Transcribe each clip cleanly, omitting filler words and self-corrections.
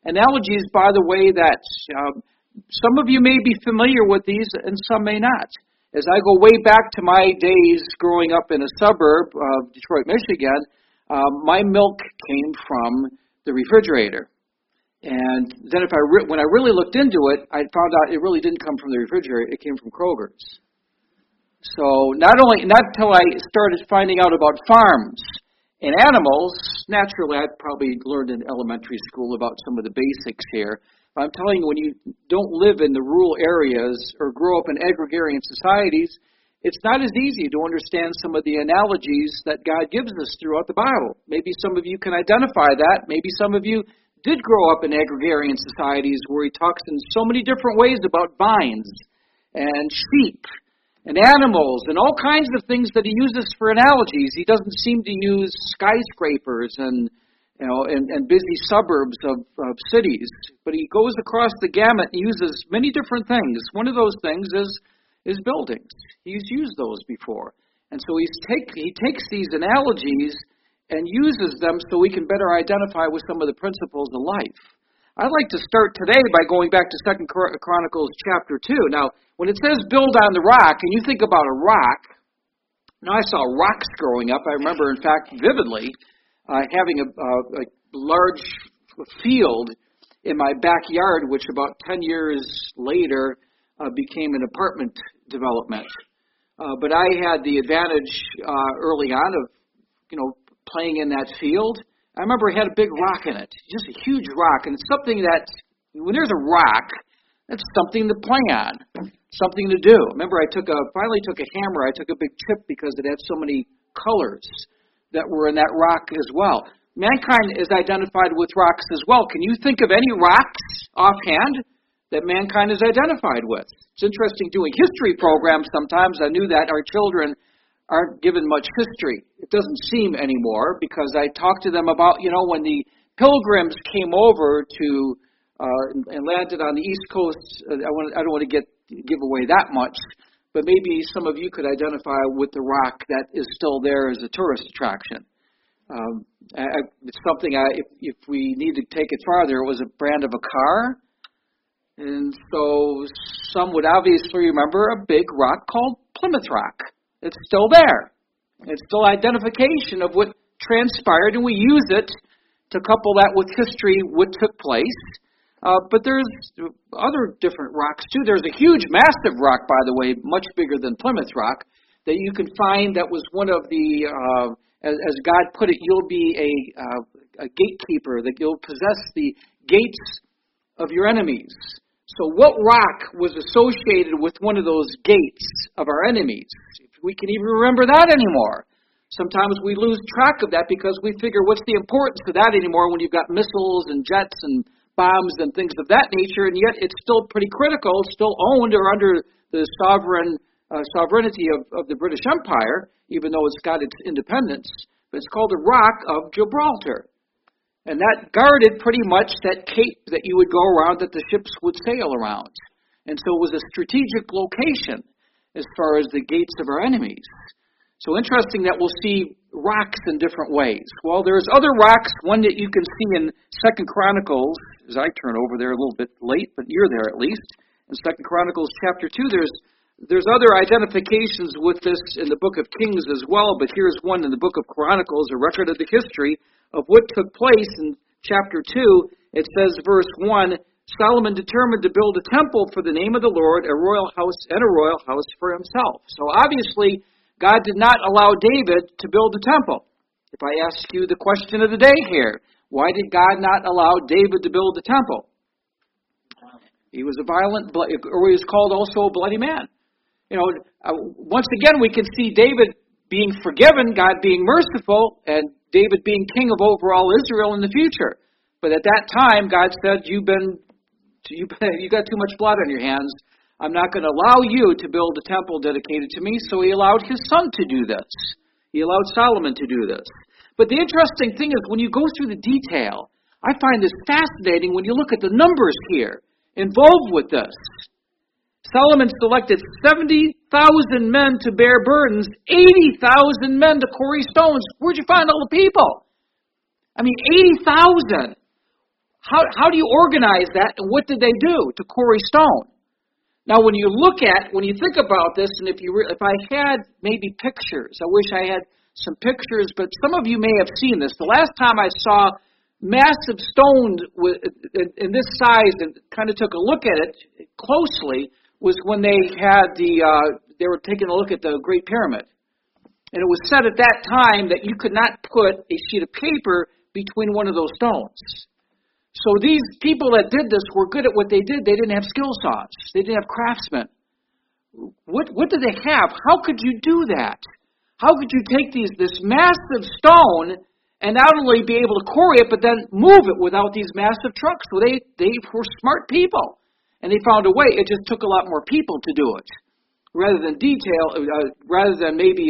Analogies, by the way, that some of you may be familiar with these and some may not. As I go way back to my days growing up in a suburb of Detroit, Michigan, my milk came from the refrigerator. And then when I really looked into it, I found out it really didn't come from the refrigerator, it came from Kroger's. So not until I started finding out about farms and animals, naturally I probably learned in elementary school about some of the basics here. But I'm telling you, when you don't live in the rural areas or grow up in agrarian societies, it's not as easy to understand some of the analogies that God gives us throughout the Bible. Maybe some of you can identify that. Maybe some of you did grow up in agrarian societies where he talks in so many different ways about vines and sheep and animals and all kinds of things that he uses for analogies. He doesn't seem to use skyscrapers and busy suburbs of cities, but he goes across the gamut and uses many different things. One of those things is buildings. He's used those before, and so he takes these analogies and uses them so we can better identify with some of the principles of life. I'd like to start today by going back to 2 Chronicles chapter 2. Now, when it says build on the rock, and you think about a rock, now I saw rocks growing up. I remember, in fact, vividly, having a large field in my backyard, which about 10 years later became an apartment development. But I had the advantage early on of, playing in that field. I remember it had a big rock in it, just a huge rock, and it's something that, when there's a rock, that's something to play on, something to do. Remember, I finally took a hammer, I took a big chip because it had so many colors that were in that rock as well. Mankind is identified with rocks as well. Can you think of any rocks offhand that mankind is identified with? It's interesting doing history programs sometimes. I knew that our children aren't given much history. It doesn't seem anymore, because I talked to them about, when the Pilgrims came over to and landed on the East Coast. I don't want to give away that much, but maybe some of you could identify with the rock that is still there as a tourist attraction. It's something, if we need to take it farther, it was a brand of a car. And so some would obviously remember a big rock called Plymouth Rock. It's still there. It's still identification of what transpired, and we use it to couple that with history, what took place. But there's other different rocks, too. There's a huge, massive rock, by the way, much bigger than Plymouth Rock, that you can find that was one of the, as God put it, you'll be a gatekeeper, that you'll possess the gates of your enemies. So what rock was associated with one of those gates of our enemies? If we can even remember that anymore. Sometimes we lose track of that because we figure, what's the importance of that anymore when you've got missiles and jets and bombs and things of that nature, and yet it's still pretty critical, still owned or under the sovereignty of the British Empire, even though it's got its independence. But it's called the Rock of Gibraltar. And that guarded pretty much that cape that you would go around, that the ships would sail around. And so it was a strategic location as far as the gates of our enemies. So interesting that we'll see rocks in different ways. Well, there's other rocks, one that you can see in 2 Chronicles, as I turn over there a little bit late, but you're there at least. In 2 Chronicles chapter 2, there's other identifications with this in the book of Kings as well, but here's one in the book of Chronicles, a record of the history of what took place in chapter 2. It says, verse 1, Solomon determined to build a temple for the name of the Lord, a royal house for himself. So obviously, God did not allow David to build a temple. If I ask you the question of the day here, why did God not allow David to build a temple? He was a violent, or he was called also a bloody man. Once again, we can see David being forgiven, God being merciful, and David being king of over all Israel in the future. But at that time, God said, you got too much blood on your hands. I'm not going to allow you to build a temple dedicated to me. So he allowed his son to do this. He allowed Solomon to do this. But the interesting thing is, when you go through the detail, I find this fascinating when you look at the numbers here involved with this. Solomon selected 70,000 men to bear burdens, 80,000 men to quarry stones. Where'd you find all the people? I mean, 80,000. how do you organize that, and what did they do to quarry stone? Now, when you think about this, and if I had maybe pictures, I wish I had some pictures, but some of you may have seen this. The last time I saw massive stones in this size and kind of took a look at it closely was when they were taking a look at the Great Pyramid. And it was said at that time that you could not put a sheet of paper between one of those stones. So these people that did this were good at what they did. They didn't have skill saws. They didn't have craftsmen. What did they have? How could you do that? How could you take this massive stone and not only be able to quarry it, but then move it without these massive trucks? So they were smart people, and they found a way. It just took a lot more people to do it, rather than maybe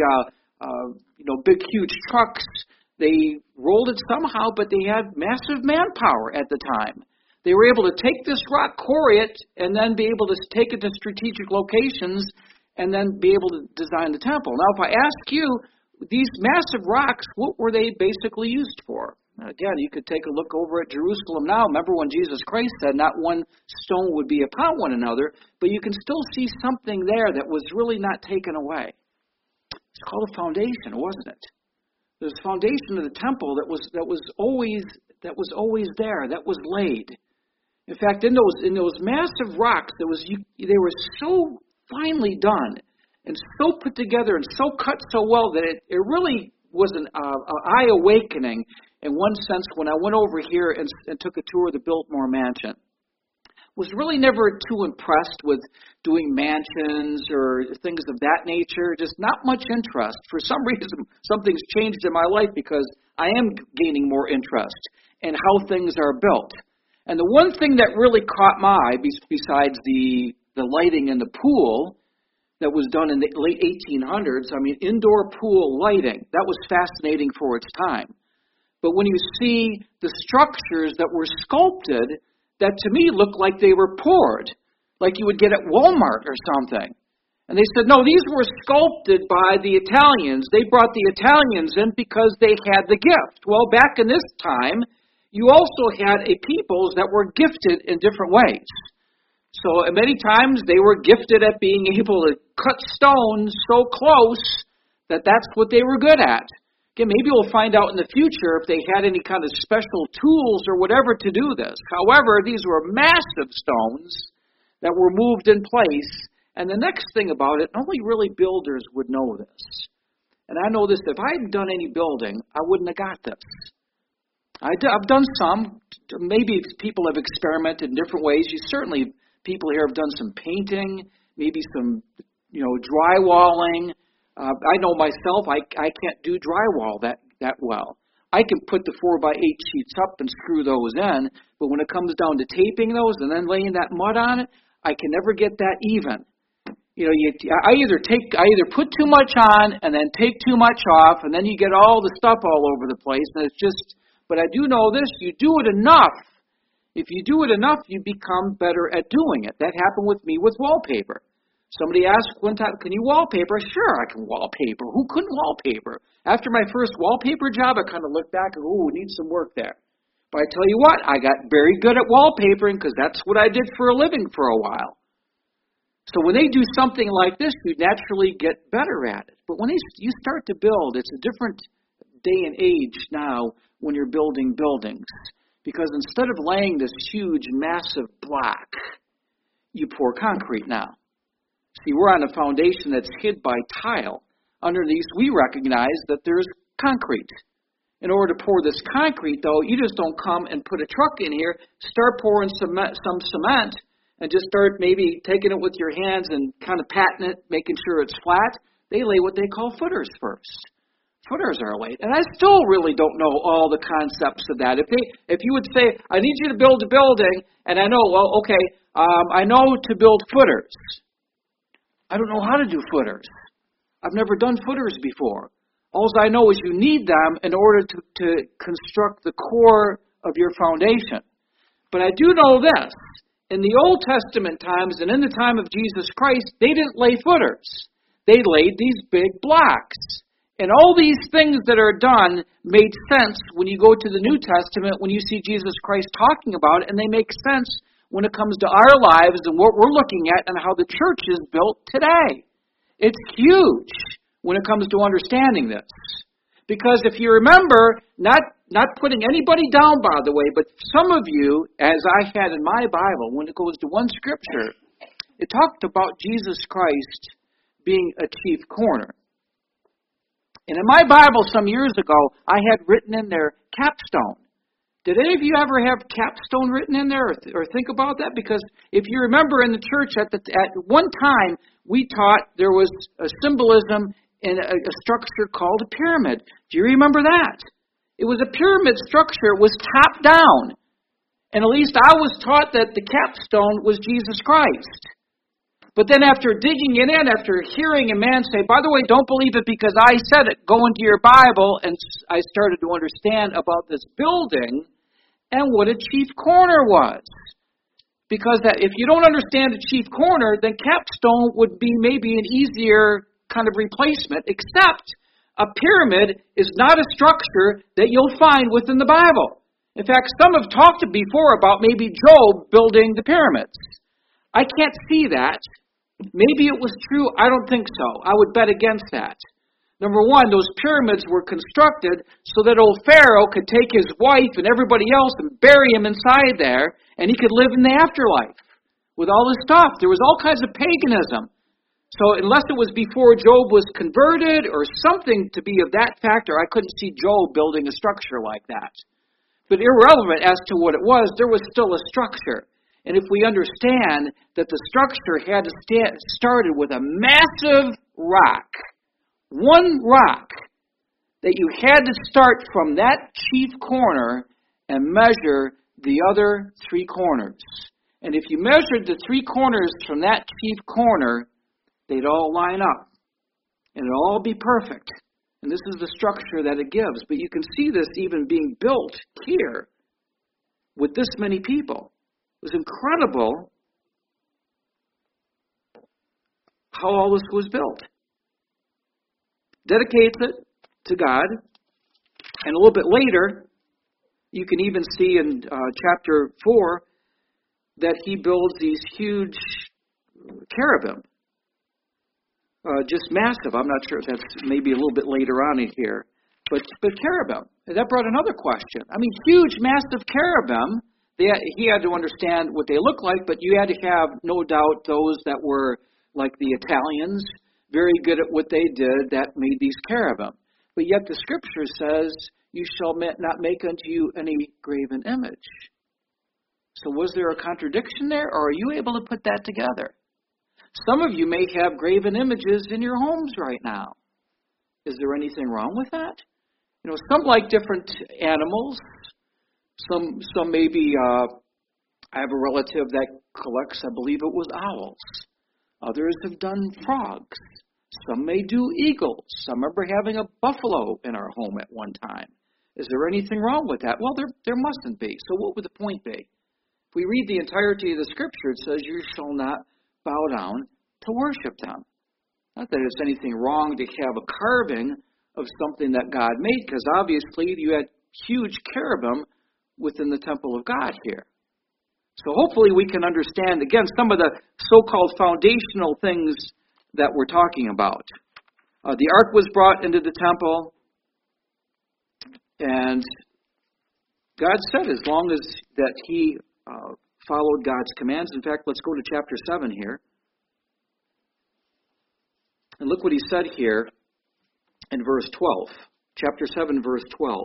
big huge trucks. They rolled it somehow, but they had massive manpower at the time. They were able to take this rock, quarry it, and then be able to take it to strategic locations and then be able to design the temple. Now, if I ask you, these massive rocks, what were they basically used for? Again, you could take a look over at Jerusalem now. Remember when Jesus Christ said not one stone would be upon one another, but you can still see something there that was really not taken away. It's called a foundation, wasn't it? There's a foundation of the temple that was always there, that was laid. In fact, in those massive rocks, they were so finely done and so put together and so cut so well that it really was an eye-awakening in one sense when I went over here and took a tour of the Biltmore Mansion. Was really never too impressed with doing mansions or things of that nature. Just not much interest. For some reason, something's changed in my life because I am gaining more interest in how things are built. And the one thing that really caught my eye, besides the lighting in the pool that was done in the late 1800s, indoor pool lighting, that was fascinating for its time. But when you see the structures that were sculpted, that to me looked like they were poured, like you would get at Walmart or something. And they said, no, these were sculpted by the Italians. They brought the Italians in because they had the gift. Well, back in this time, you also had a peoples that were gifted in different ways. So many times they were gifted at being able to cut stones so close that that's what they were good at. Again, maybe we'll find out in the future if they had any kind of special tools or whatever to do this. However, these were massive stones that were moved in place. And the next thing about it, only really builders would know this. And I know this, if I hadn't done any building, I wouldn't have got this. I've done some. Maybe people have experimented in different ways. People here have done some painting, maybe some, drywalling. I know myself, I can't do drywall that well. I can put the 4x8 sheets up and screw those in, but when it comes down to taping those and then laying that mud on it, I can never get that even. I either put too much on and then take too much off, and then you get all the stuff all over the place, and it's just. But I do know this: you do it enough. If you do it enough, you become better at doing it. That happened with me with wallpaper. Somebody asked one time, can you wallpaper? Sure, I can wallpaper. Who couldn't wallpaper? After my first wallpaper job, I kind of looked back and, need some work there. But I tell you what, I got very good at wallpapering because that's what I did for a living for a while. So when they do something like this, you naturally get better at it. But when you start to build, it's a different day and age now when you're building buildings. Because instead of laying this huge, massive block, you pour concrete now. See, we're on a foundation that's hid by tile. Underneath, we recognize that there's concrete. In order to pour this concrete, though, you just don't come and put a truck in here, start pouring some cement, and just start maybe taking it with your hands and kind of patting it, making sure it's flat. They lay what they call footers first. Footers are laid. And I still really don't know all the concepts of that. If you would say, I need you to build a building, and I know, I know to build footers. I don't know how to do footers. I've never done footers before. All I know is you need them in order to construct the core of your foundation. But I do know this. In the Old Testament times and in the time of Jesus Christ, they didn't lay footers. They laid these big blocks. And all these things that are done made sense when you go to the New Testament, when you see Jesus Christ talking about it, and they make sense when it comes to our lives and what we're looking at and how the church is built today. It's huge when it comes to understanding this. Because if you remember, not putting anybody down, by the way, but some of you, as I had in my Bible, when it goes to one scripture, it talked about Jesus Christ being a chief corner. And in my Bible some years ago, I had written in there capstone. Did any of you ever have capstone written in there or think about that? Because if you remember in the church at one time, we taught there was a symbolism in a structure called a pyramid. Do you remember that? It was a pyramid structure. It was top down. And at least I was taught that the capstone was Jesus Christ. But then after digging it in, after hearing a man say, by the way, don't believe it because I said it, go into your Bible, and I started to understand about this building and what a chief corner was. Because that if you don't understand a chief corner, then capstone would be maybe an easier kind of replacement, except a pyramid is not a structure that you'll find within the Bible. In fact, some have talked before about maybe Job building the pyramids. I can't see that. Maybe it was true. I don't think so. I would bet against that. Number one, those pyramids were constructed so that old Pharaoh could take his wife and everybody else and bury him inside there, and he could live in the afterlife with all his stuff. There was all kinds of paganism. So unless it was before Job was converted or something to be of that factor, I couldn't see Job building a structure like that. But irrelevant as to what it was, there was still a structure. And if we understand that the structure had to started with a massive rock, one rock, that you had to start from that chief corner and measure the other three corners. And if you measured the three corners from that chief corner, they'd all line up. And it'd all be perfect. And this is the structure that it gives. But you can see this even being built here with this many people. It was incredible how all this was built. Dedicates it to God. And a little bit later, you can even see in chapter 4 that he builds these huge cherubim. Just massive. I'm not sure if that's maybe a little bit later on in here. But cherubim. And that brought another question. I mean, huge, massive cherubim. He had to understand what they look like, but you had to have, no doubt, those that were like the Italians, very good at what they did, that made these cherubim. But yet the Scripture says, you shall not make unto you any graven image. So was there a contradiction there, or are you able to put that together? Some of you may have graven images in your homes right now. Is there anything wrong with that? You know, some like different animals. Some maybe, I have a relative that collects, I believe it was owls. Others have done frogs. Some may do eagles. I remember having a buffalo in our home at one time. Is there anything wrong with that? Well, there mustn't be. So what would the point be? If we read the entirety of the Scripture, it says, you shall not bow down to worship them. Not that it's anything wrong to have a carving of something that God made, because obviously you had huge cherubim within the temple of God here. So hopefully we can understand, again, some of the so-called foundational things that we're talking about. The ark was brought into the temple, and God said as long as that he followed God's commands. In fact, let's go to chapter 7 here. And look what he said here in verse 12. Chapter 7, verse 12.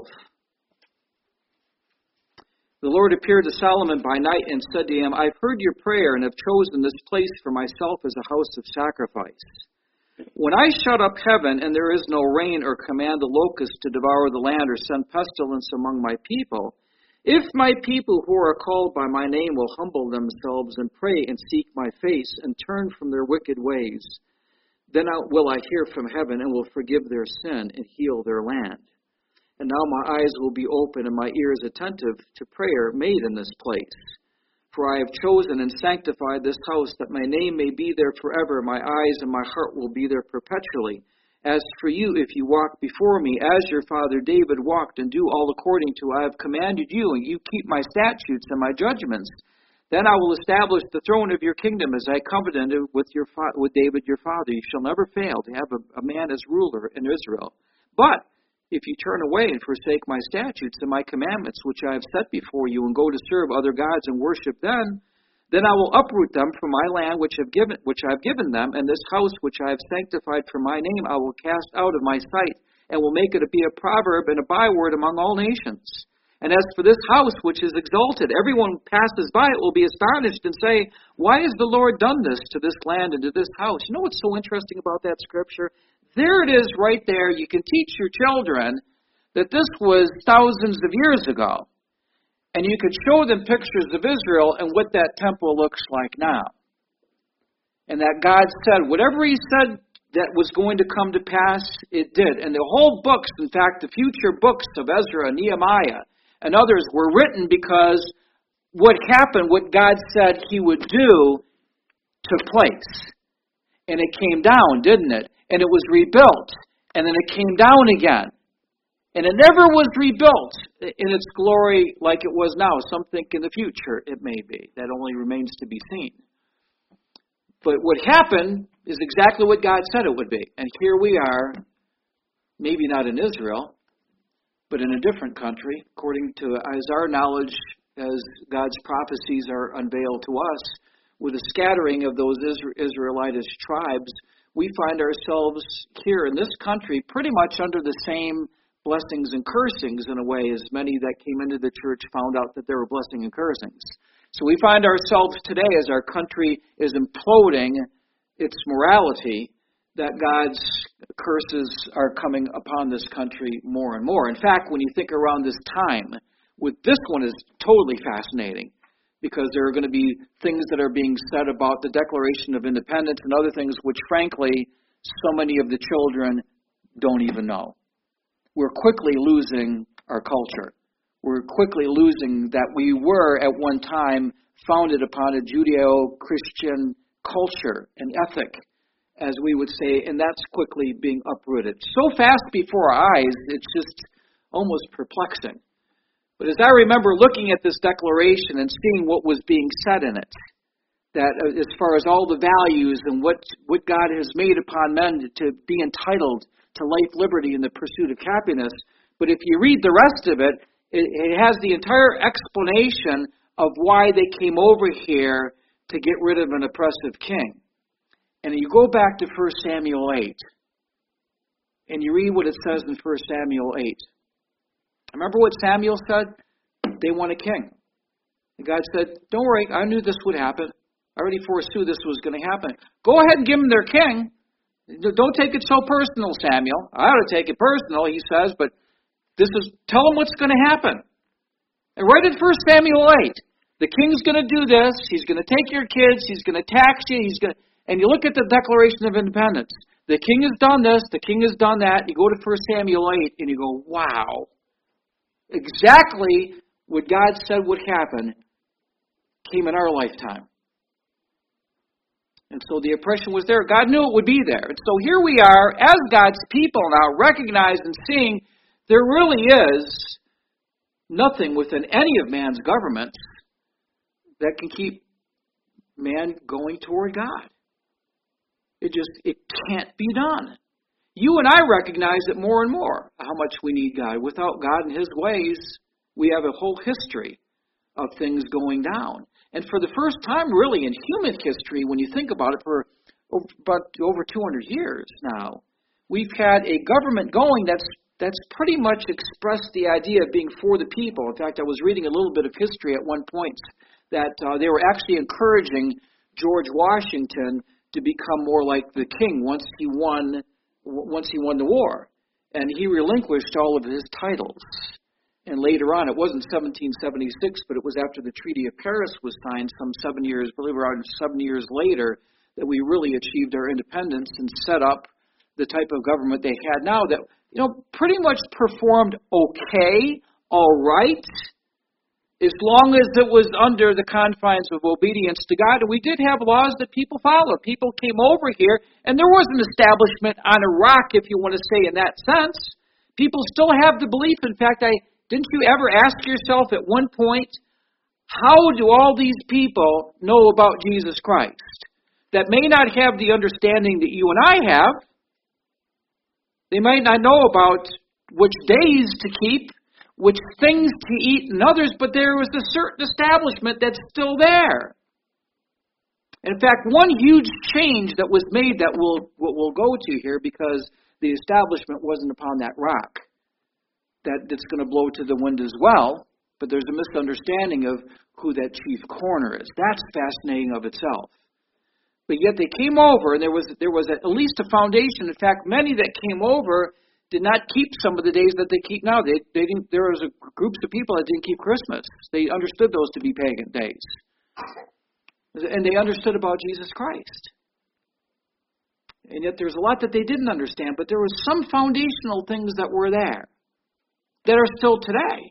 The Lord appeared to Solomon by night and said to him, I've heard your prayer and have chosen this place for myself as a house of sacrifice. When I shut up heaven and there is no rain or command the locusts to devour the land or send pestilence among my people, if my people who are called by my name will humble themselves and pray and seek my face and turn from their wicked ways, then will I hear from heaven and will forgive their sin and heal their land. And now my eyes will be open and my ears attentive to prayer made in this place. For I have chosen and sanctified this house that my name may be there forever. My eyes and my heart will be there perpetually. As for you, if you walk before me, as your father David walked, and do all according to what I have commanded you, and you keep my statutes and my judgments, then I will establish the throne of your kingdom as I covenanted with David your father. You shall never fail to have a man as ruler in Israel. But if you turn away and forsake my statutes and my commandments, which I have set before you, and go to serve other gods and worship them, then I will uproot them from my land which I have given them, and this house which I have sanctified for my name I will cast out of my sight, and will make it to be a proverb and a byword among all nations. And as for this house which is exalted, everyone who passes by it will be astonished and say, why has the Lord done this to this land and to this house? You know what's so interesting about that scripture? There it is right there. You can teach your children that this was thousands of years ago. And you could show them pictures of Israel and what that temple looks like now. And that God said, whatever He said that was going to come to pass, it did. And the whole books, in fact, the future books of Ezra and Nehemiah and others were written because what happened, what God said He would do, took place. And it came down, didn't it? And it was rebuilt. And then it came down again. And it never was rebuilt in its glory like it was now. Some think in the future it may be. That only remains to be seen. But what happened is exactly what God said it would be. And here we are, maybe not in Israel, but in a different country, according to as our knowledge, as God's prophecies are unveiled to us, with a scattering of those Israelitish tribes, we find ourselves here in this country pretty much under the same blessings and cursings in a way as many that came into the church found out that there were blessings and cursings. So we find ourselves today as our country is imploding its morality, that God's curses are coming upon this country more and more. In fact, when you think around this time, with this one is totally fascinating because there are going to be things that are being said about the Declaration of Independence and other things which, frankly, so many of the children don't even know. We're quickly losing our culture. We're quickly losing that we were at one time founded upon a Judeo-Christian culture and ethic, as we would say, and that's quickly being uprooted. So fast before our eyes, it's just almost perplexing. But as I remember looking at this declaration and seeing what was being said in it, that as far as all the values and what God has made upon men to be entitled to life, liberty, and the pursuit of happiness. But if you read the rest of it, it has the entire explanation of why they came over here to get rid of an oppressive king. And you go back to 1 Samuel 8, and you read what it says in 1 Samuel 8. Remember what Samuel said? They want a king. And God said, don't worry, I knew this would happen. I already foresaw this was going to happen. Go ahead and give them their king. Don't take it so personal, Samuel. I ought to take it personal, he says, but tell them what's going to happen. And right in 1 Samuel 8, the king's going to do this, he's going to take your kids, he's going to tax you, and you look at the Declaration of Independence. The king has done this, the king has done that. You go to 1 Samuel 8, and you go, wow. Exactly what God said would happen came in our lifetime. And so the oppression was there. God knew it would be there. And so here we are as God's people now, recognized and seeing there really is nothing within any of man's governments that can keep man going toward God. It can't be done. You and I recognize it more and more, how much we need God. Without God and His ways, we have a whole history of things going down. And for the first time, really, in human history, when you think about it, for about over 200 years now, we've had a government going that's pretty much expressed the idea of being for the people. In fact, I was reading a little bit of history at one point that they were actually encouraging George Washington to become more like the king once he won the war, and he relinquished all of his titles. And later on, it wasn't 1776, but it was after the Treaty of Paris was signed some 7 years, believe it or not, 7 years later, that we really achieved our independence and set up the type of government they had now that, pretty much performed okay, all right, as long as it was under the confines of obedience to God. And we did have laws that people followed. People came over here, and there was an establishment on a rock, if you want to say in that sense. People still have the belief. In fact, didn't you ever ask yourself at one point, how do all these people know about Jesus Christ that may not have the understanding that you and I have? They might not know about which days to keep, which things to eat and others, but there was a certain establishment that's still there. In fact, one huge change that was made that we'll go to here, because the establishment wasn't upon that rock, that's going to blow to the wind as well, but there's a misunderstanding of who that chief corner is. That's fascinating of itself. But yet they came over, and there was at least a foundation. In fact, many that came over did not keep some of the days that they keep now. They didn't. There was groups of people that didn't keep Christmas. They understood those to be pagan days, and they understood about Jesus Christ. And yet there's a lot that they didn't understand, but there were some foundational things that were there that are still today,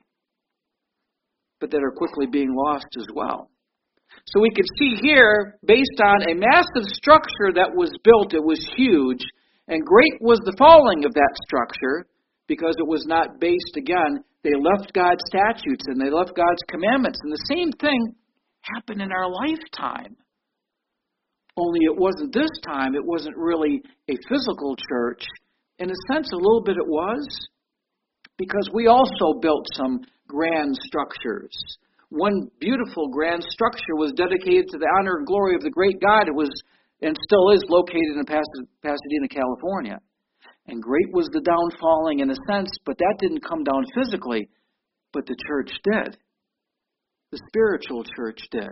but that are quickly being lost as well. So we can see here, based on a massive structure that was built, it was huge, and great was the falling of that structure, because it was not based, again, they left God's statutes and they left God's commandments. And the same thing happened in our lifetime. Only it wasn't this time, it wasn't really a physical church. In a sense, a little bit it was, because we also built some grand structures. One beautiful grand structure was dedicated to the honor and glory of the great God. It was, and still is, located in Pasadena, California. And great was the downfalling in a sense, but that didn't come down physically, but the church did. The spiritual church did.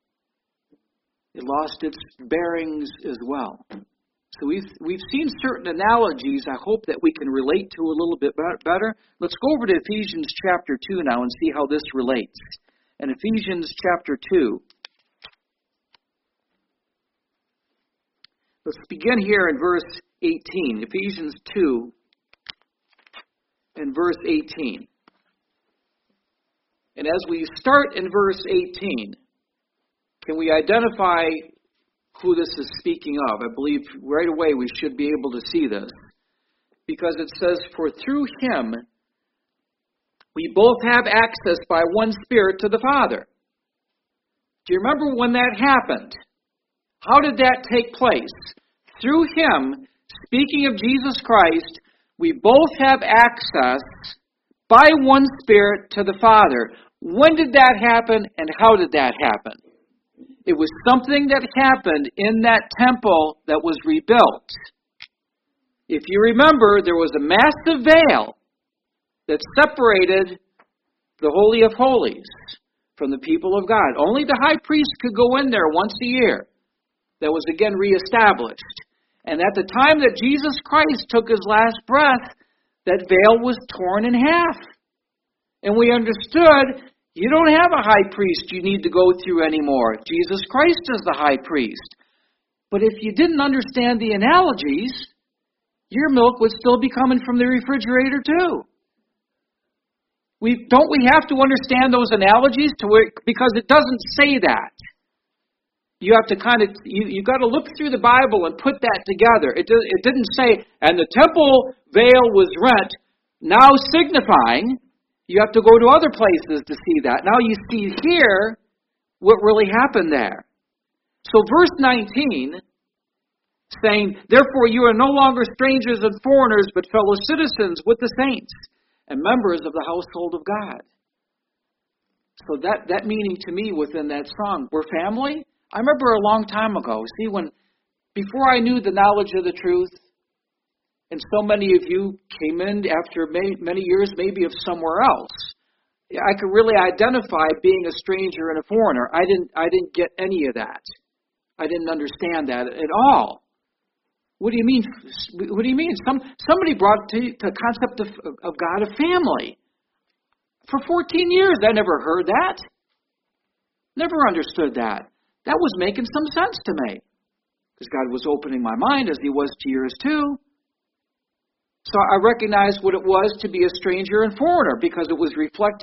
It lost its bearings as well. So we've seen certain analogies I hope that we can relate to a little bit better. Let's go over to Ephesians chapter 2 now and see how this relates. In Ephesians chapter 2, let's begin here in verse 18. Ephesians 2 and verse 18. And as we start in verse 18, can we identify who this is speaking of? I believe right away we should be able to see this. Because it says, for through him we both have access by one Spirit to the Father. Do you remember when that happened? How did that take place? Through him, speaking of Jesus Christ, we both have access by one Spirit to the Father. When did that happen, and how did that happen? It was something that happened in that temple that was rebuilt. If you remember, there was a massive veil that separated the Holy of Holies from the people of God. Only the high priest could go in there once a year. That was again reestablished. And at the time that Jesus Christ took his last breath, that veil was torn in half. And we understood, you don't have a high priest you need to go through anymore. Jesus Christ is the high priest. But if you didn't understand the analogies, your milk would still be coming from the refrigerator too. Don't we have to understand those analogies because it doesn't say that. You have to you've got to look through the Bible and put that together. It didn't say, and the temple veil was rent, now signifying. You have to go to other places to see that. Now you see here what really happened there. So verse 19, saying, therefore you are no longer strangers and foreigners, but fellow citizens with the saints and members of the household of God. So that meaning to me within that song, we're family. I remember a long time ago, before I knew the knowledge of the truth, and so many of you came in after many years maybe of somewhere else, I could really identify being a stranger and a foreigner. I didn't get any of that. I didn't understand that at all. What do you mean? What do you mean? Somebody brought to the concept of God a family. For 14 years, I never heard that. Never understood that. That was making some sense to me. Because God was opening my mind as he was to yours too. So I recognized what it was to be a stranger and foreigner because it was reflected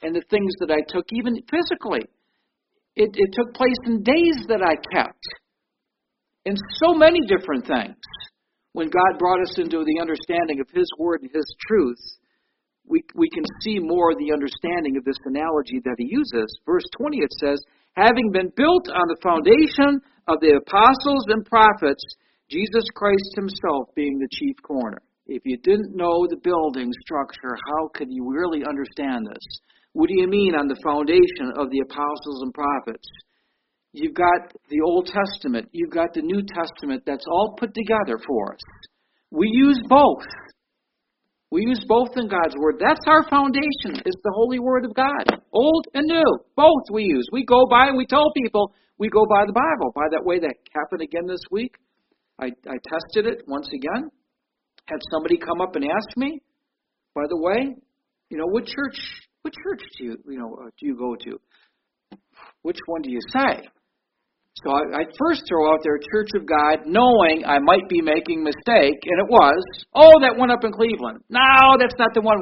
and the things that I took, even physically. It took place in days that I kept. In so many different things. When God brought us into the understanding of His Word and His truth, we can see more of the understanding of this analogy that He uses. Verse 20, it says, having been built on the foundation of the apostles and prophets, Jesus Christ Himself being the chief corner. If you didn't know the building structure, how could you really understand this? What do you mean on the foundation of the apostles and prophets? You've got the Old Testament. You've got the New Testament. That's all put together for us. We use both. We use both in God's Word. That's our foundation, is the Holy Word of God. Old and New. Both we use. We go by and we tell people we go by the Bible. By that way, that happened again this week. I tested it once again. Had somebody come up and ask me, by the way, what church do you go to? Which one do you say? So I first throw out there Church of God, knowing I might be making a mistake, and it was. Oh, that one up in Cleveland. No, that's not the one.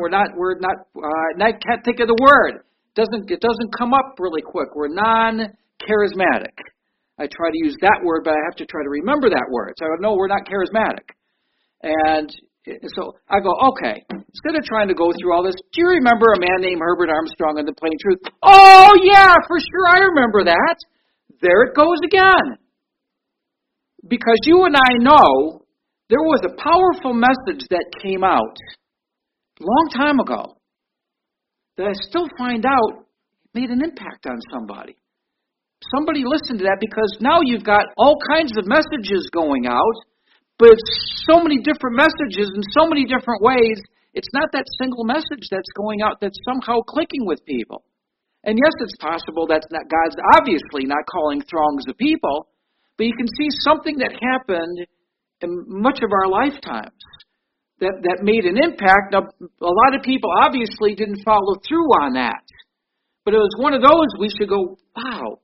I can't think of the word. It doesn't come up really quick. We're non-charismatic. I try to use that word, but I have to try to remember that word. So I go, no, we're not charismatic. And so I go, okay, instead of trying to go through all this, do you remember a man named Herbert Armstrong in the Plain Truth? Oh, yeah, for sure, I remember that. There it goes again. Because you and I know there was a powerful message that came out a long time ago that I still find out made an impact on somebody. Somebody listened to that because now you've got all kinds of messages going out, but it's so many different messages in so many different ways. It's not that single message that's going out that's somehow clicking with people. And yes, it's possible that's not God's obviously not calling throngs of people, but you can see something that happened in much of our lifetimes that made an impact. Now, a lot of people obviously didn't follow through on that, but it was one of those we should go, wow,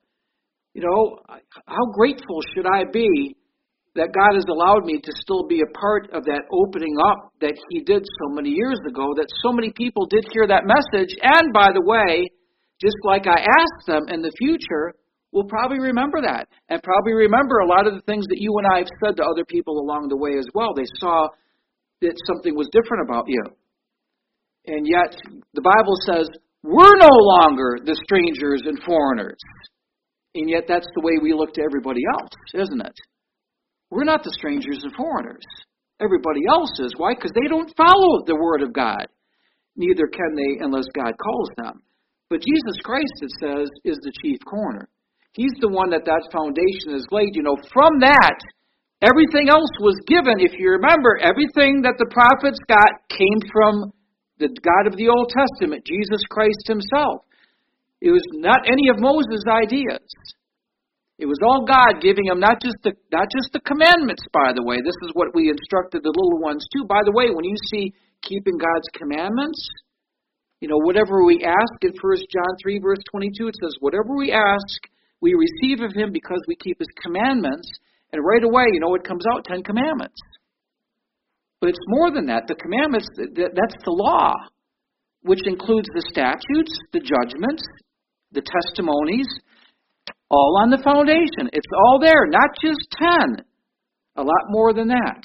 how grateful should I be that God has allowed me to still be a part of that opening up that He did so many years ago, that so many people did hear that message. And by the way, just like I asked them in the future, will probably remember that. And probably remember a lot of the things that you and I have said to other people along the way as well. They saw that something was different about you. And yet, the Bible says, we're no longer the strangers and foreigners. And yet that's the way we look to everybody else, isn't it? We're not the strangers and foreigners. Everybody else is. Why? Because they don't follow the Word of God. Neither can they unless God calls them. But Jesus Christ, it says, is the chief corner. He's the one that foundation is laid. From that, everything else was given. If you remember, everything that the prophets got came from the God of the Old Testament, Jesus Christ Himself. It was not any of Moses' ideas. It was all God giving him not just the commandments, by the way. This is what we instructed the little ones too. By the way, when you see keeping God's commandments, whatever we ask in 1 John 3, verse 22, it says, whatever we ask, we receive of Him because we keep His commandments. And right away, it comes out 10 commandments. But it's more than that. The commandments, that's the law, which includes the statutes, the judgments, the testimonies, all on the foundation. It's all there, not just 10. A lot more than that.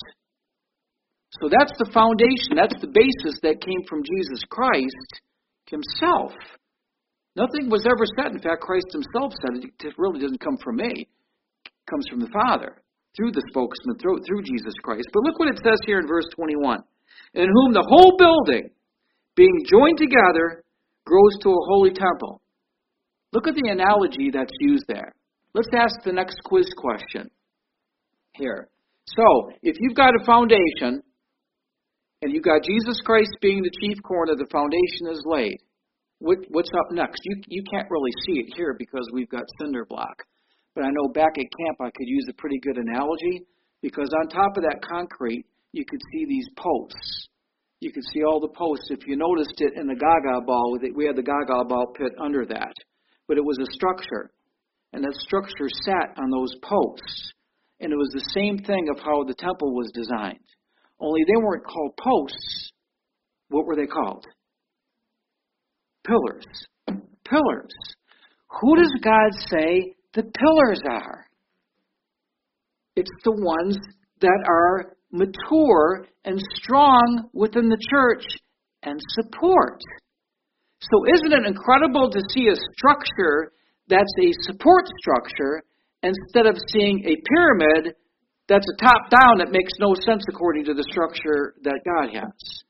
So that's the foundation. That's the basis that came from Jesus Christ Himself. Nothing was ever said. In fact, Christ Himself said it really doesn't come from me. It comes from the Father, through the spokesman, through Jesus Christ. But look what it says here in verse 21. In whom the whole building, being joined together, grows to a holy temple. Look at the analogy that's used there. Let's ask the next quiz question here. So, if you've got a foundation, and you've got Jesus Christ being the chief corner, the foundation is laid. What's up next? You can't really see it here because we've got cinder block. But I know back at camp I could use a pretty good analogy, because on top of that concrete, you could see these posts. You could see all the posts. If you noticed it in the Gaga Ball, we had the Gaga Ball pit under that. But it was a structure, and that structure sat on those posts. And it was the same thing of how the temple was designed. Only they weren't called posts. What were they called? Pillars. pillars. Who does God say the pillars are? It's the ones that are mature and strong within the church and support. So isn't it incredible to see a structure that's a support structure instead of seeing a pyramid that's a top-down that makes no sense according to the structure that God has?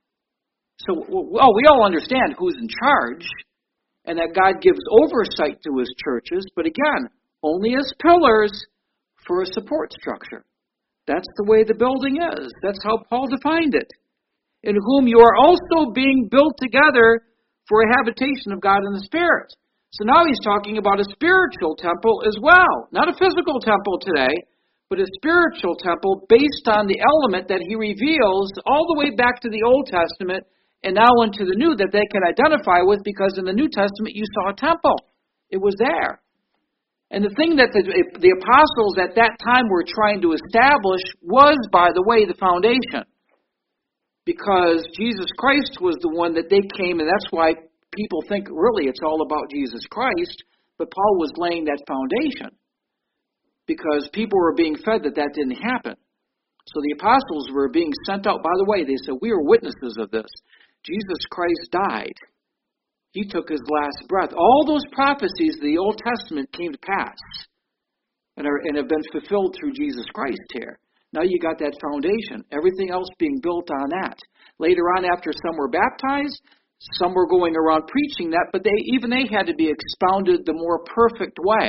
So, well, we all understand who's in charge and that God gives oversight to His churches, but again, only as pillars for a support structure. That's the way the building is. That's how Paul defined it. In whom you are also being built together for a habitation of God in the Spirit. So now he's talking about a spiritual temple as well. Not a physical temple today, but a spiritual temple based on the element that he reveals all the way back to the Old Testament and now into the New that they can identify with, because in the New Testament you saw a temple. It was there. And the thing that the apostles at that time were trying to establish was, by the way, the foundation. Because Jesus Christ was the one that they came, and that's why people think really it's all about Jesus Christ, but Paul was laying that foundation. Because people were being fed that didn't happen. So the apostles were being sent out. By the way, they said, we are witnesses of this. Jesus Christ died. He took His last breath. All those prophecies of the Old Testament came to pass and have been fulfilled through Jesus Christ here. Now you got that foundation. Everything else being built on that. Later on, after some were baptized, some were going around preaching that, but they had to be expounded the more perfect way.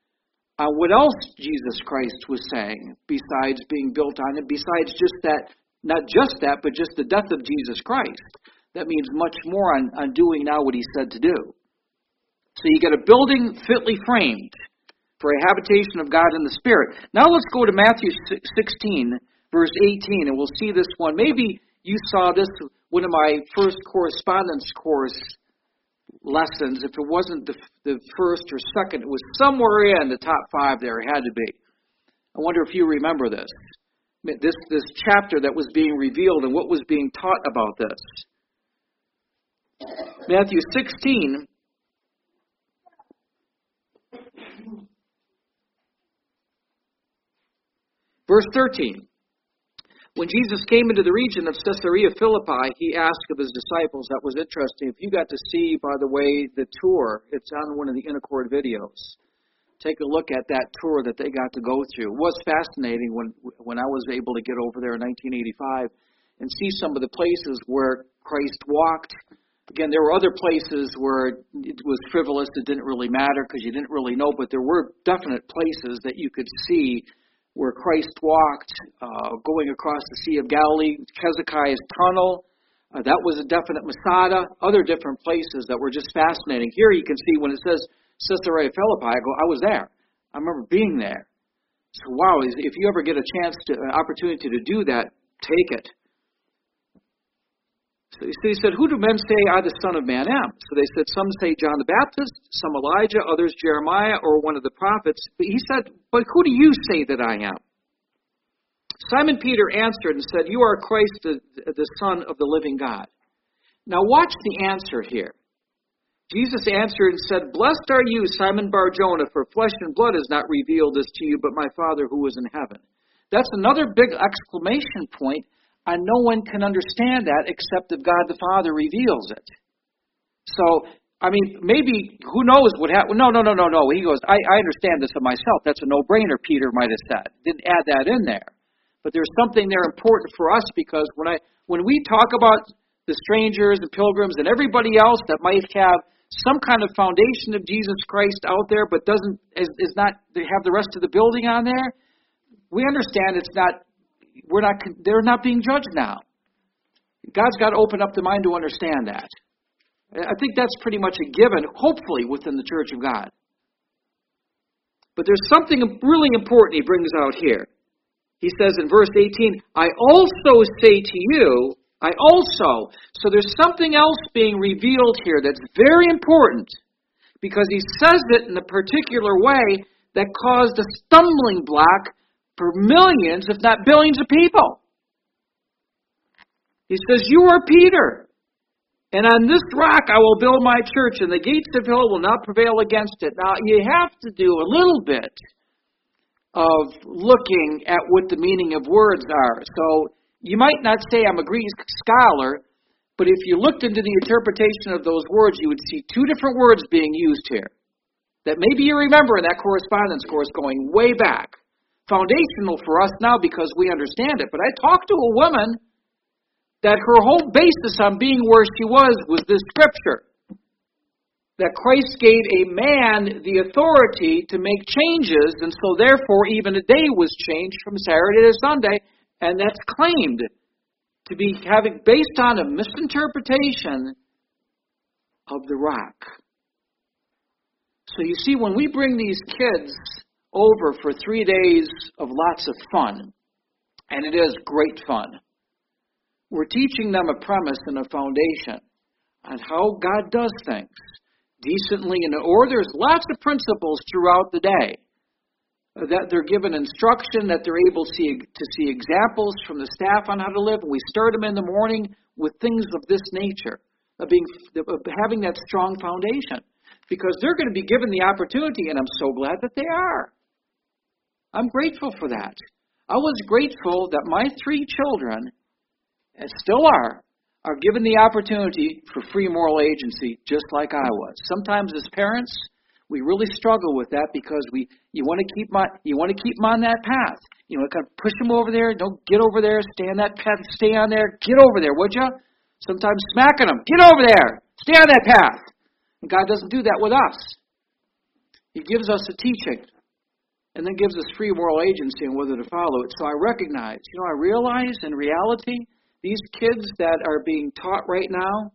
What else Jesus Christ was saying besides being built on it, besides just that, not just that, but just the death of Jesus Christ. That means much more on doing now what He said to do. So you get a building fitly framed for a habitation of God in the Spirit. Now let's go to Matthew 16, verse 18, and we'll see this one. Maybe you saw this, one of my first correspondence course lessons. If it wasn't the first or second, it was somewhere in the top 5 there. It had to be. I wonder if you remember this. This chapter that was being revealed and what was being taught about this. Matthew 16, verse 13. When Jesus came into the region of Caesarea Philippi, He asked of His disciples. That was interesting. If you got to see, by the way, the tour, it's on one of the Inaccord videos. Take a look at that tour that they got to go through. It was fascinating when I was able to get over there in 1985 and see some of the places where Christ walked. Again, there were other places where it was frivolous. It didn't really matter because you didn't really know, but there were definite places that you could see where Christ walked, going across the Sea of Galilee, Hezekiah's tunnel. That was a definite Masada. Other different places that were just fascinating. Here you can see when it says Caesarea Philippi, I was there. I remember being there. So wow, if you ever get a chance, an opportunity to do that, take it. So he said, who do men say I, the Son of Man, am? So they said, some say John the Baptist, some Elijah, others Jeremiah, or one of the prophets. But he said, but who do you say that I am? Simon Peter answered and said, you are Christ, the Son of the living God. Now watch the answer here. Jesus answered and said, blessed are you, Simon Bar-Jonah, for flesh and blood has not revealed this to you, but my Father who is in heaven. That's another big exclamation point. And no one can understand that except if God the Father reveals it. So, I mean, maybe, who knows what happened? No. He goes, I understand this of myself. That's a no-brainer, Peter might have said. Didn't add that in there. But there's something there important for us, because when we talk about the strangers and pilgrims and everybody else that might have some kind of foundation of Jesus Christ out there, but is not have the rest of the building on there, we understand it's not. They're not being judged now. God's got to open up the mind to understand that. I think that's pretty much a given, hopefully, within the Church of God. But there's something really important He brings out here. He says in verse 18, I also say to you, I also. So there's something else being revealed here that's very important, because He says it in a particular way that caused a stumbling block for millions, if not billions of people. He says, you are Peter. And on this rock I will build my church, and the gates of hell will not prevail against it. Now, you have to do a little bit of looking at what the meaning of words are. So you might not say I'm a Greek scholar, but if you looked into the interpretation of those words, you would see two different words being used here that maybe you remember in that correspondence course going way back. Foundational for us now because we understand it. But I talked to a woman that her whole basis on being where she was this scripture. That Christ gave a man the authority to make changes, and so therefore even a day was changed from Saturday to Sunday, and that's claimed to be having based on a misinterpretation of the rock. So you see, when we bring these kids over for 3 days of lots of fun, and it is great fun, we're teaching them a premise and a foundation on how God does things decently and in order. There's lots of principles throughout the day that they're given instruction, that they're able to see examples from the staff on how to live. And we start them in the morning with things of this nature, of having that strong foundation, because they're going to be given the opportunity, and I'm so glad that they are. I'm grateful for that. I was grateful that my 3 children, and still are given the opportunity for free moral agency, just like I was. Sometimes as parents, we really struggle with that because you want to keep them on that path. You know, kind of push them over there. Don't get over there. Stay on that path. Stay on there. Get over there, would you? Sometimes smacking them. Get over there. Stay on that path. And God doesn't do that with us. He gives us a teaching, and then gives us free moral agency on whether to follow it. So I realize in reality, these kids that are being taught right now,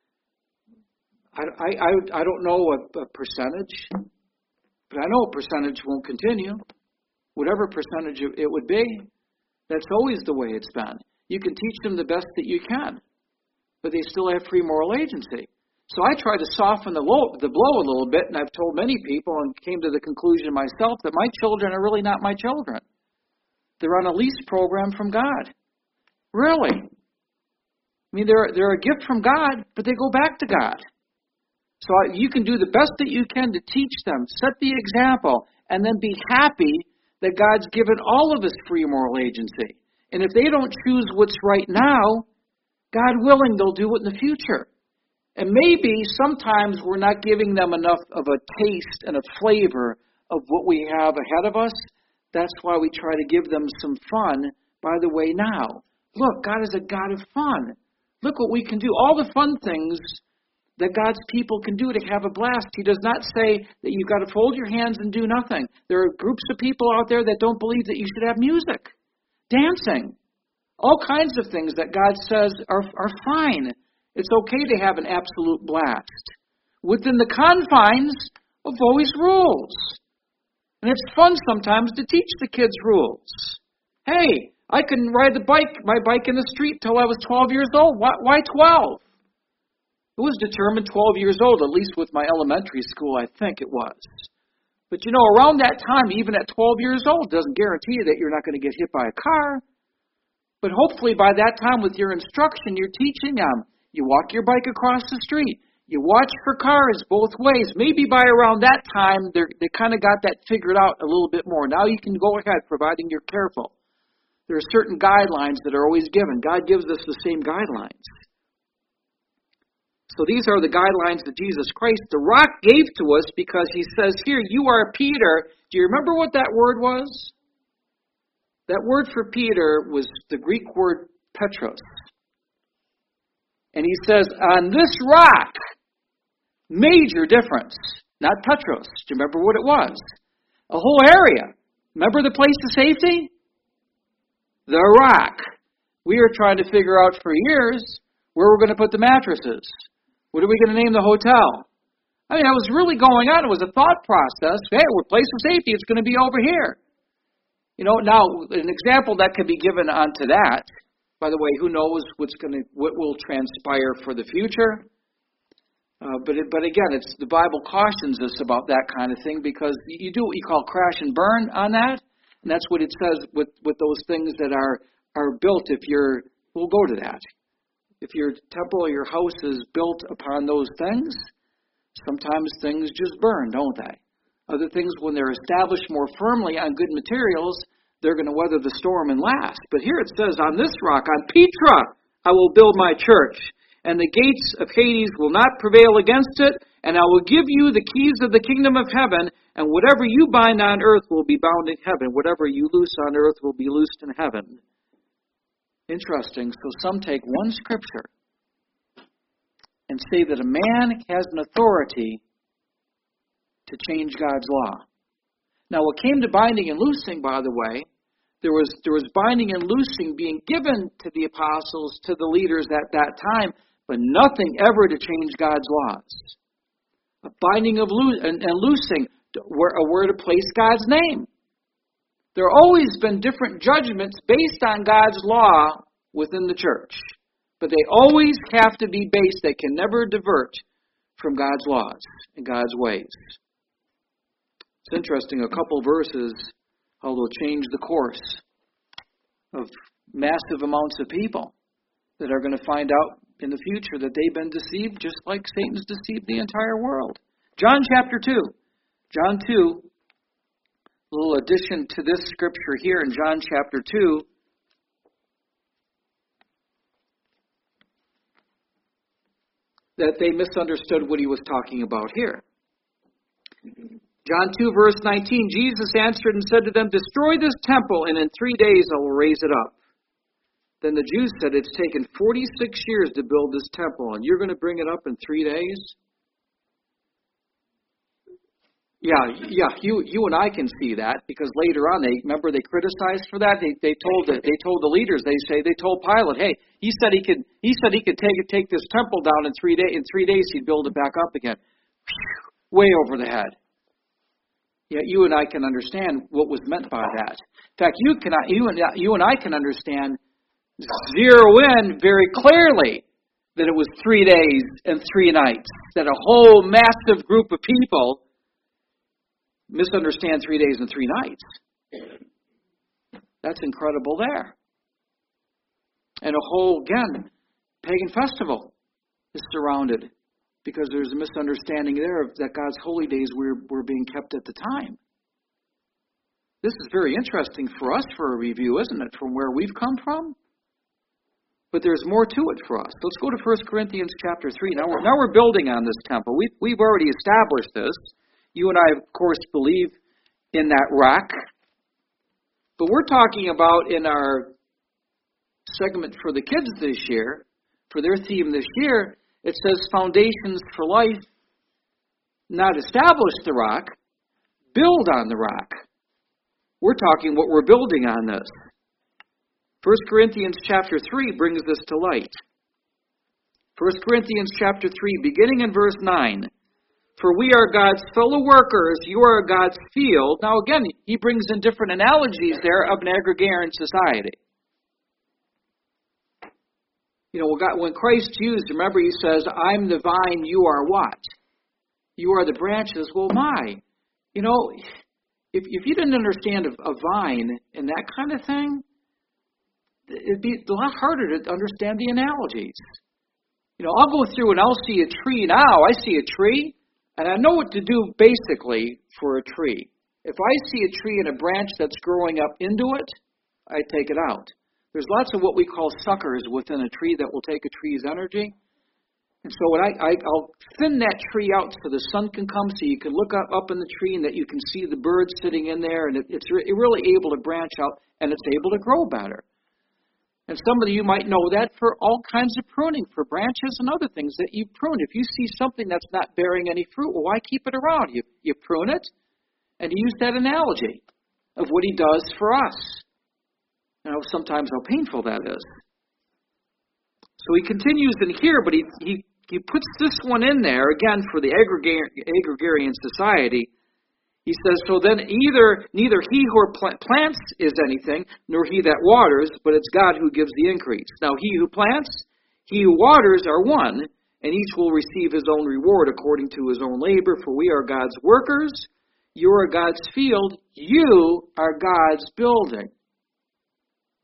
I don't know a percentage, but I know a percentage won't continue. Whatever percentage it would be, that's always the way it's been. You can teach them the best that you can, but they still have free moral agency. So I try to soften the blow a little bit, and I've told many people and came to the conclusion myself that my children are really not my children. They're on a lease program from God. Really. I mean, they're a gift from God, but they go back to God. So you can do the best that you can to teach them, set the example, and then be happy that God's given all of us free moral agency. And if they don't choose what's right now, God willing, they'll do it in the future. And maybe sometimes we're not giving them enough of a taste and a flavor of what we have ahead of us. That's why we try to give them some fun by the way now. Look, God is a God of fun. Look what we can do. All the fun things that God's people can do to have a blast. He does not say that you've got to fold your hands and do nothing. There are groups of people out there that don't believe that you should have music, dancing, all kinds of things that God says are fine. It's okay to have an absolute blast within the confines of always rules. And it's fun sometimes to teach the kids rules. Hey, I couldn't ride my bike in the street till I was 12 years old. Why 12? It was determined 12 years old, at least with my elementary school, I think it was. But around that time, even at 12 years old, doesn't guarantee that you're not going to get hit by a car. But hopefully by that time with your instruction, you're teaching them. You walk your bike across the street. You watch for cars both ways. Maybe by around that time, they kind of got that figured out a little bit more. Now you can go ahead, providing you're careful. There are certain guidelines that are always given. God gives us the same guidelines. So these are the guidelines that Jesus Christ, the rock, gave to us because he says here, you are Peter. Do you remember what that word was? That word for Peter was the Greek word Petros. And he says, on this rock, major difference, not Petros. Do you remember what it was? A whole area. Remember the place of safety? The rock. We are trying to figure out for years where we're going to put the mattresses. What are we going to name the hotel? I mean, that was really going on. It was a thought process. Hey, we're place of safety. It's going to be over here. Now, an example that could be given onto that, by the way, who knows what will transpire for the future? But again, the Bible cautions us about that kind of thing because you do what you call crash and burn on that, and that's what it says with those things that are built. We'll go to that. if your temple or your house is built upon those things, sometimes things just burn, don't they? Other things, when they're established more firmly on good materials, they're going to weather the storm and last. But here it says, on this rock, on Petra, I will build my church, and the gates of Hades will not prevail against it, and I will give you the keys of the kingdom of heaven, and whatever you bind on earth will be bound in heaven. Whatever you loose on earth will be loosed in heaven. Interesting. So some take one scripture and say that a man has an authority to change God's law. Now, what came to binding and loosing, by the way, there was binding and loosing being given to the apostles, to the leaders at that time, but nothing ever to change God's laws. A binding of and loosing, where to place God's name. There have always been different judgments based on God's law within the church, but they always have to be based. They can never divert from God's laws and God's ways. It's interesting, a couple verses, how they'll change the course of massive amounts of people that are going to find out in the future that they've been deceived just like Satan's deceived the entire world. John chapter 2. John 2, a little addition to this scripture here in John chapter 2. That they misunderstood what he was talking about here. John 2, verse 19, Jesus answered and said to them, destroy this temple, and in 3 days I will raise it up. Then the Jews said, it's taken 46 years to build this temple, and you're going to bring it up in 3 days? Yeah, you and I can see that, because later on, they criticized for that. They told the leaders, they told Pilate, hey, he said he could take this temple down in 3 days. In 3 days, he'd build it back up again. Whew, way over the head. Yeah, you and I can understand what was meant by that. In fact, you and I can understand, zero in very clearly, that it was 3 days and 3 nights. That a whole massive group of people misunderstand 3 days and 3 nights. That's incredible there. And a whole, again, pagan festival is surrounded because there's a misunderstanding there that God's holy days were being kept at the time. This is very interesting for us for a review, isn't it, from where we've come from? But there's more to it for us. Let's go to 1 Corinthians chapter 3. Now we're building on this temple. We've already established this. You and I, of course, believe in that rock. But we're talking about in our segment for the kids this year, for their theme this year, it says foundations for life, not establish the rock, build on the rock. We're talking what we're building on this. 1 Corinthians chapter 3 brings this to light. 1 Corinthians chapter 3, beginning in verse 9. For we are God's fellow workers, you are God's field. Now again, he brings in different analogies there of an agrarian society. You know, when Christ used, remember he says, I'm the vine, you are what? You are the branches. Well, you know, if you didn't understand a vine and that kind of thing, it'd be a lot harder to understand the analogies. You know, I'll go through and I'll see a tree now. I see a tree, and I know what to do basically for a tree. If I see a tree and a branch that's growing up into it, I take it out. There's lots of what we call suckers within a tree that will take a tree's energy. And so I'll thin that tree out so the sun can come, so you can look up in the tree and that you can see the birds sitting in there, and it's really able to branch out, and it's able to grow better. And some of you might know that for all kinds of pruning, for branches and other things that you prune. If you see something that's not bearing any fruit, well, why keep it around? You prune it, and he used that analogy of what he does for us. You know, sometimes how painful that is. So he continues in here, but he puts this one in there, again, for the agrarian society. He says, so then neither he who plants is anything, nor he that waters, but it's God who gives the increase. Now he who plants, he who waters are one, and each will receive his own reward according to his own labor, for we are God's workers, you are God's field, you are God's building.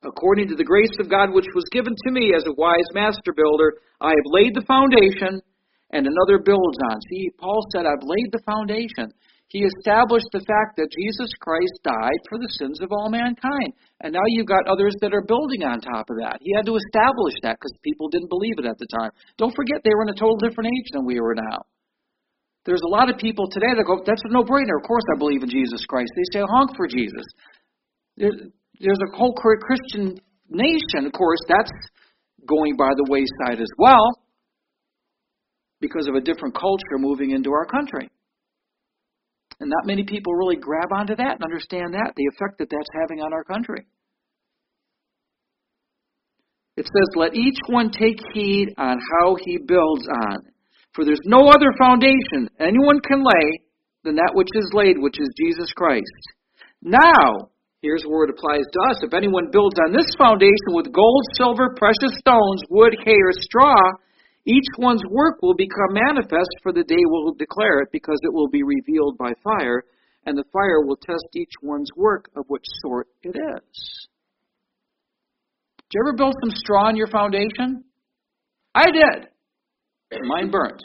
According to the grace of God which was given to me as a wise master builder, I have laid the foundation, and another builds on. See, Paul said, I've laid the foundation. He established the fact that Jesus Christ died for the sins of all mankind. And now you've got others that are building on top of that. He had to establish that because people didn't believe it at the time. Don't forget, they were in a total different age than we were now. There's a lot of people today that go, that's a no-brainer. Of course I believe in Jesus Christ. They say, honk for Jesus. There's a whole Christian nation, of course, that's going by the wayside as well because of a different culture moving into our country. And not many people really grab onto that and understand that, the effect that that's having on our country. It says, let each one take heed on how he builds on. For there's no other foundation anyone can lay than that which is laid, which is Jesus Christ. Now, here's where it applies to us. If anyone builds on this foundation with gold, silver, precious stones, wood, hay, or straw, each one's work will become manifest, for the day will declare it, because it will be revealed by fire, and the fire will test each one's work of which sort it is. Did you ever build some straw on your foundation? I did. Mine burnt.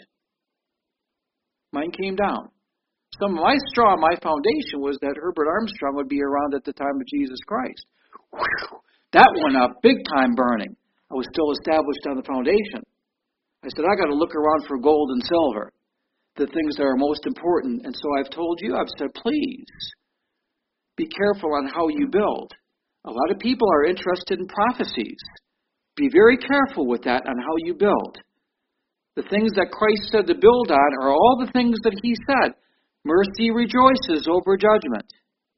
Mine came down. Some of my straw on my foundation was that Herbert Armstrong would be around at the time of Jesus Christ. Whew, that went up big time burning. I was still established on the foundation. I said, I got to look around for gold and silver, the things that are most important. And so I've told you, I've said, please be careful on how you build. A lot of people are interested in prophecies. Be very careful with that on how you build. The things that Christ said to build on are all the things that he said. Mercy rejoices over judgment.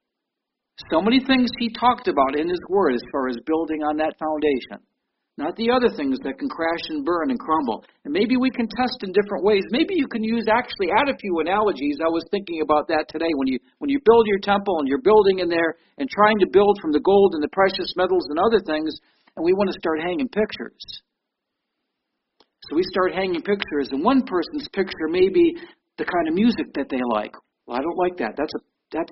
So many things he talked about in his word as far as building on that foundation. Not the other things that can crash and burn and crumble. And maybe we can test in different ways. Maybe you can actually add a few analogies. I was thinking about that today. When you build your temple and you're building in there and trying to build from the gold and the precious metals and other things, and we want to start hanging pictures. So we start hanging pictures, and one person's picture may be the kind of music that they like. Well, I don't like that. That's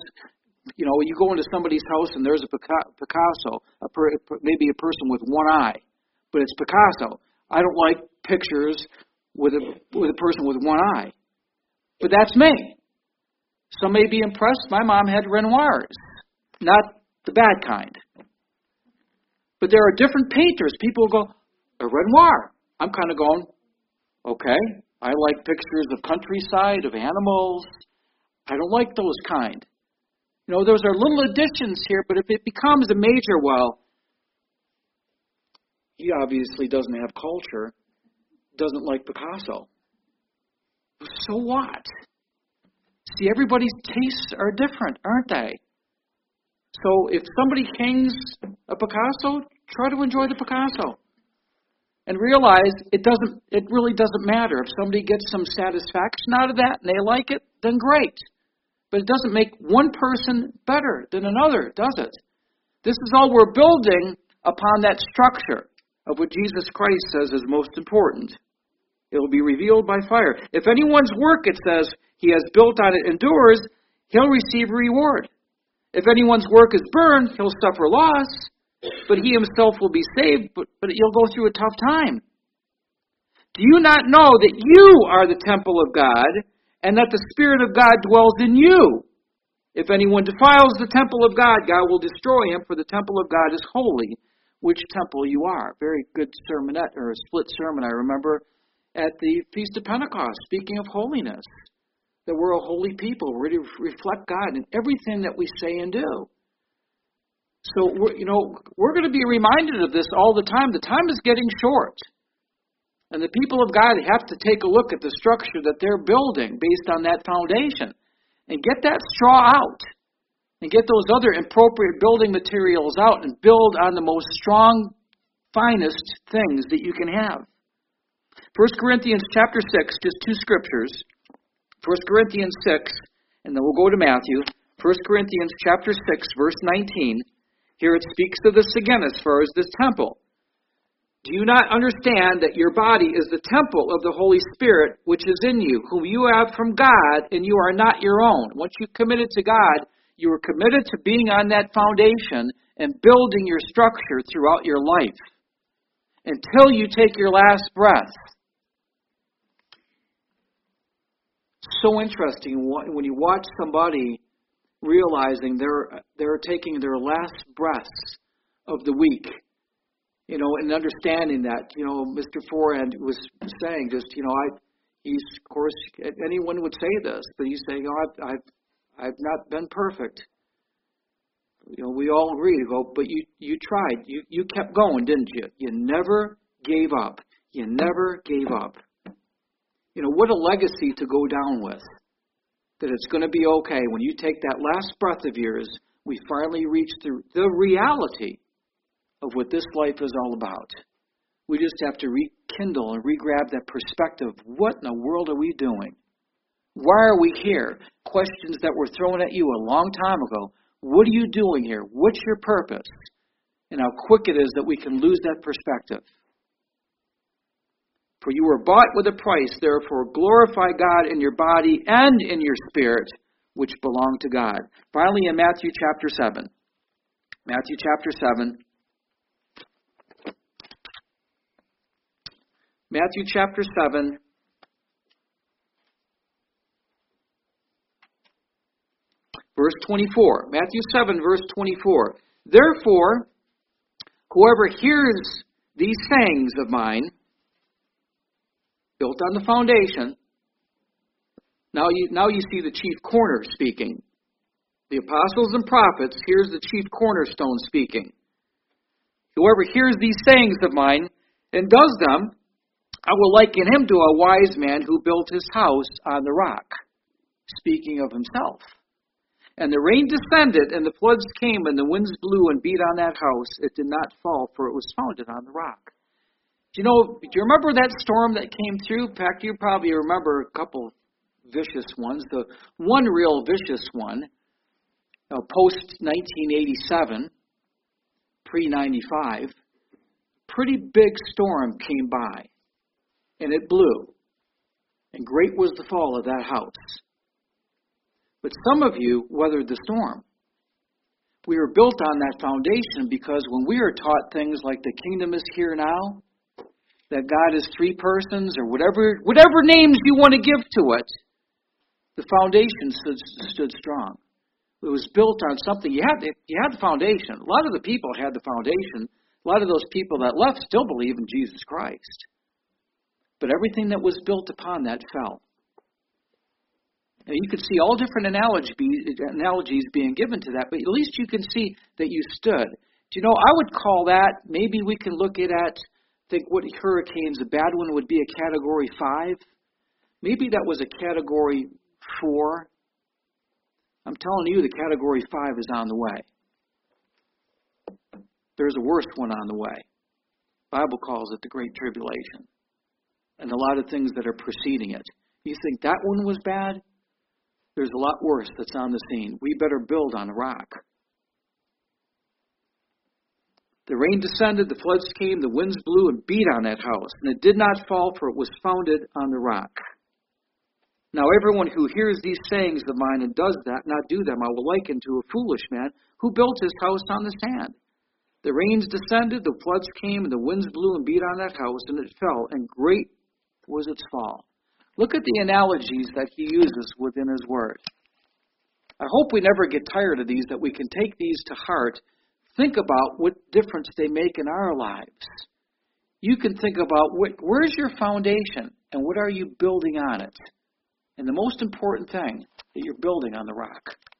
you go into somebody's house and there's a Picasso, maybe a person with one eye. But it's Picasso. I don't like pictures with a person with one eye. But that's me. Some may be impressed. My mom had Renoirs, not the bad kind. But there are different painters. People go, a Renoir. I'm kind of going, okay. I like pictures of countryside, of animals. I don't like those kind. Those are little additions here, but if it becomes a major, well, he obviously doesn't have culture, doesn't like Picasso. So what? See, everybody's tastes are different, aren't they? So if somebody hangs a Picasso, try to enjoy the Picasso. And realize it really doesn't matter. If somebody gets some satisfaction out of that and they like it, then great. But it doesn't make one person better than another, does it? This is all we're building upon that structure of what Jesus Christ says is most important. It will be revealed by fire. If anyone's work, it says, he has built on it endures, he'll receive a reward. If anyone's work is burned, he'll suffer loss, but he himself will be saved, but he'll go through a tough time. Do you not know that you are the temple of God, and that the Spirit of God dwells in you? If anyone defiles the temple of God, God will destroy him, for the temple of God is holy, which temple you are. Very good sermonette, or a split sermon, I remember, at the Feast of Pentecost, speaking of holiness. That we're a holy people. We're to reflect God in everything that we say and do. So, we're going to be reminded of this all the time. The time is getting short. And the people of God have to take a look at the structure that they're building based on that foundation. And get that straw out. And get those other appropriate building materials out and build on the most strong, finest things that you can have. 1 Corinthians chapter 6, just two scriptures. 1 Corinthians 6, and then we'll go to Matthew. 1 Corinthians chapter 6, verse 19. Here it speaks of this again as far as this temple. Do you not understand that your body is the temple of the Holy Spirit which is in you, whom you have from God, and you are not your own? Once you commit it to God, You are committed to being on that foundation and building your structure throughout your life until you take your last breath. So interesting when you watch somebody realizing they're taking their last breaths of the week, and understanding that, Mr. Forehand was saying, he's, of course, anyone would say this, but he's saying, I've not been perfect. We all agree, but you tried. You kept going, didn't you? You never gave up. You never gave up. What a legacy to go down with. That it's going to be okay. When you take that last breath of yours, we finally reach the reality of what this life is all about. We just have to rekindle and re-grab that perspective. What in the world are we doing? Why are we here? Questions that were thrown at you a long time ago. What are you doing here? What's your purpose? And how quick it is that we can lose that perspective. For you were bought with a price, therefore glorify God in your body and in your spirit, which belong to God. Finally, in Matthew chapter 7. Matthew chapter 7. Matthew chapter 7. Verse 24. Matthew 7, verse 24. Therefore, whoever hears these sayings of mine, built on the foundation. Now you see the chief corner speaking. The apostles and prophets, here's the chief cornerstone speaking. Whoever hears these sayings of mine and does them, I will liken him to a wise man who built his house on the rock, speaking of himself. And the rain descended, and the floods came, and the winds blew and beat on that house. It did not fall, for it was founded on the rock. Do you remember that storm that came through? In fact, you probably remember a couple vicious ones. The one real vicious one, post-1987, pre-95, pretty big storm came by, and it blew. And great was the fall of that house. But some of you weathered the storm. We were built on that foundation because when we are taught things like the kingdom is here now, that God is three persons, or whatever names you want to give to it, the foundation stood strong. It was built on something. You had the foundation. A lot of the people had the foundation. A lot of those people that left still believe in Jesus Christ. But everything that was built upon that fell. And you could see all different analogies being given to that, but at least you can see that you stood. I would call that, maybe we can look at think what hurricanes, a bad one would be a category 5. Maybe that was a category 4. I'm telling you, the category 5 is on the way. There's a worse one on the way. The Bible calls it the Great Tribulation. And a lot of things that are preceding it. You think that one was bad? There's a lot worse that's on the scene. We better build on a rock. The rain descended, the floods came, the winds blew and beat on that house, and it did not fall, for it was founded on the rock. Now everyone who hears these sayings of mine and does not do them, I will liken to a foolish man who built his house on the sand. The rains descended, the floods came, and the winds blew and beat on that house, and it fell, and great was its fall. Look at the analogies that he uses within his word. I hope we never get tired of these, that we can take these to heart. Think about what difference they make in our lives. You can think about where's your foundation and what are you building on it. And the most important thing, that you're building on the rock.